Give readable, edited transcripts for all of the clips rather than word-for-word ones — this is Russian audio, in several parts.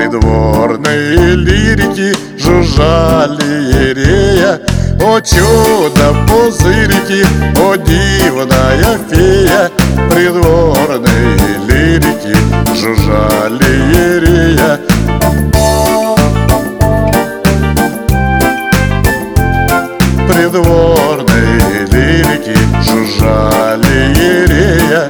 Придворные лирики жужжали ерея: о чудо пузырики, о дивная фея. Придворные лирики жужжали ерея. Придворные лирики жужжали ерея.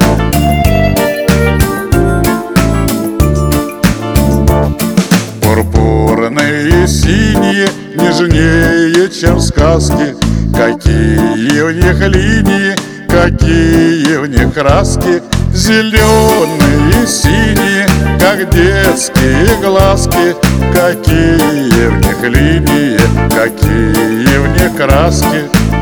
Пурпурные синие, нежнее, чем сказки. Какие в них линии, какие в них краски. Зеленые, синие, как детские глазки. Какие в них линии, какие в них краски.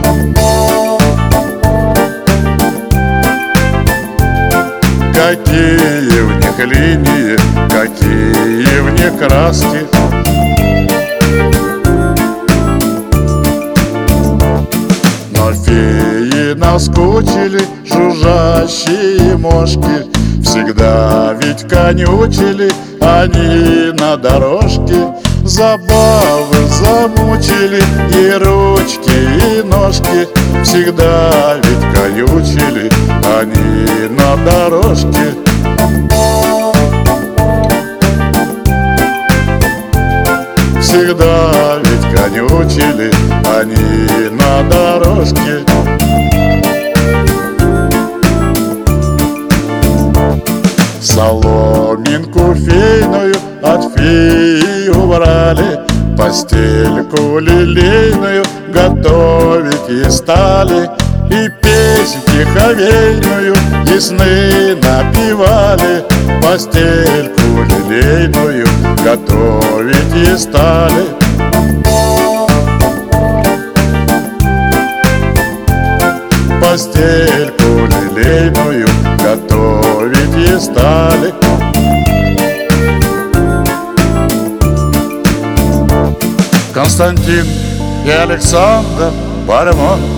Какие в них линии, какие в них краски. Но феи наскучили, жужжащие мошки. Всегда ведь конючили они на дорожке. Забавы замучили и ручки, и ножки. Всегда ведь конючили они на дорожке. Всегда ведь конючили они на дорожке. Соломинку фейную от феи убрали, постельку лилейную готовить и стали. И песнь тиховейную и сны напевали, постельку лилейную готовить и стали. Постельку лилейную готовить и стали. Константин и Александр Бальмонт